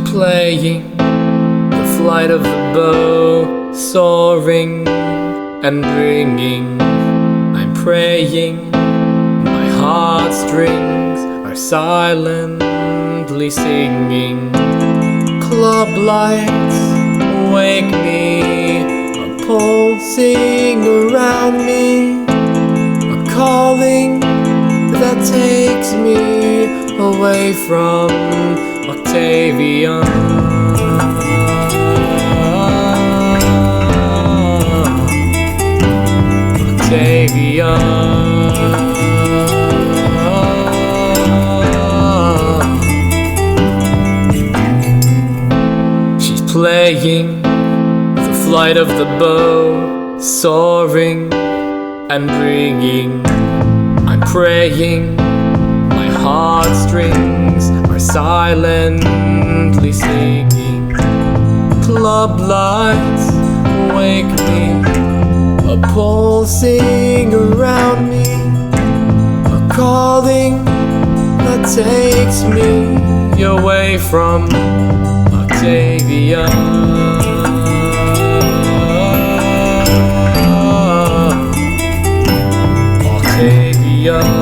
playing the flight of the bow, soaring and bringing. I'm praying, my heartstrings are silently singing. Club lights wake me, a pulsing around me, a calling that takes me away from Octavian. She's playing the flight of the bow, soaring and bringing. I'm praying, my heartstrings are silently singing. Club lights wake me, a pulsing around me, a calling that takes me away from Octavia. Octavia.